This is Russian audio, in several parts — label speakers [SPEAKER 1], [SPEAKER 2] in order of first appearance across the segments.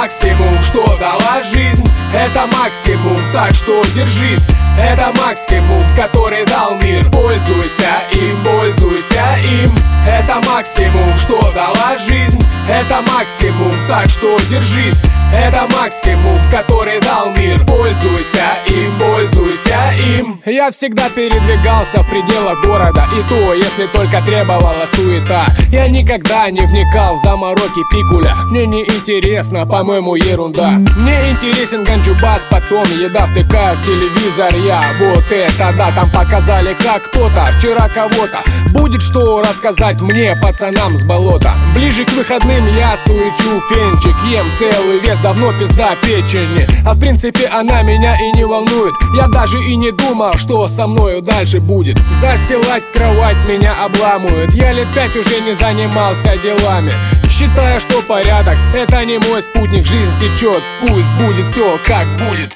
[SPEAKER 1] максимум, что дала жизнь. Это максимум, так что держись. Это максимум, который дал мир. Пользуйся им, пользуйся им. Это максимум, что дала жизнь. Это максимум, так что держись. Это максимум, который дал мир. Пользуйся им, пользуйся им. Я всегда передвигался в пределах города, и то, если только требовала суета. Я никогда не вникал в замороки пикуля. Мне не интересно, по-моему, ерунда. Мне интересен ганджубас, потом еда, втыкаю в телевизор я. Вот это да, там показали, как кто-то вчера кого-то. Будет что рассказать мне, пацанам с болота. Ближе к выходным я суечу фенчик, ем целый вес, давно пизда печени. А в принципе она меня и не волнует. Я даже и не думал, что со мною дальше будет. Застилать кровать меня обламывает. Я лет 5 уже не занимался делами. Считаю, что порядок — это не мой спутник. Жизнь течет, пусть будет все как будет.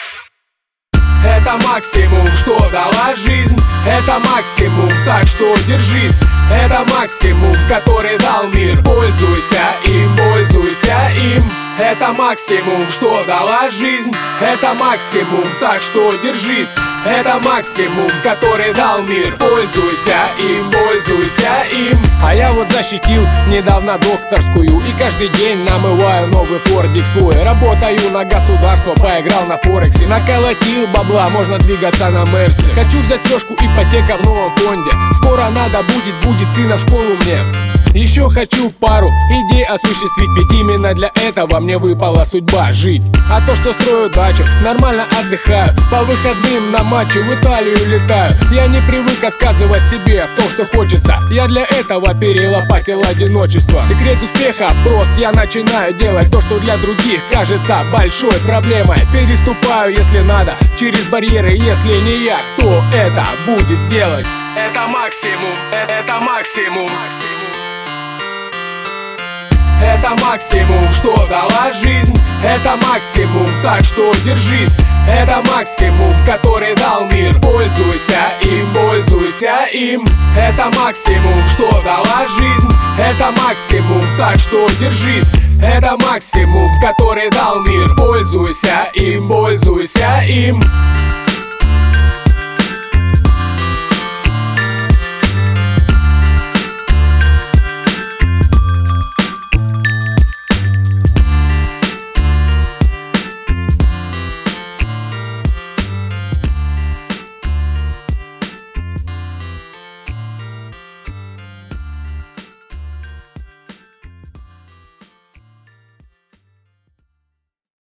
[SPEAKER 1] Это максимум, что дала жизнь. Это максимум, так что держись. Это максимум, который дал мир. Пользуйся им, пользуйся им. Это максимум, что дала жизнь. Это максимум, так что держись. Это максимум, который дал мир. Пользуйся им, пользуйся им. А я вот защитил недавно докторскую, и каждый день намываю новый фордик свой. Работаю на государство, поиграл на форексе. Наколотил бабла, можно двигаться на Мерсе. Хочу взять трешку, ипотека в новом фонде. Скоро надо будет сына в школу мне. Еще хочу пару идей осуществить, ведь именно для этого мне выпала судьба жить. А то, что строю дачу, нормально отдыхаю. По выходным на матчи в Италию летаю. Я не привык отказывать себе в том, что хочется. Я для этого перелопатил одиночество. Секрет успеха прост, я начинаю делать то, что для других кажется большой проблемой. Переступаю, если надо, через барьеры, если не я, кто это будет делать? Это максимум, это максимум. Это максимум, что дала жизнь. Это максимум, так что держись. Это максимум, который дал мир. Пользуйся им, пользуйся им. Это максимум, что дала жизнь. Это максимум, так что держись. Это максимум, который дал мир. Пользуйся им, пользуйся им.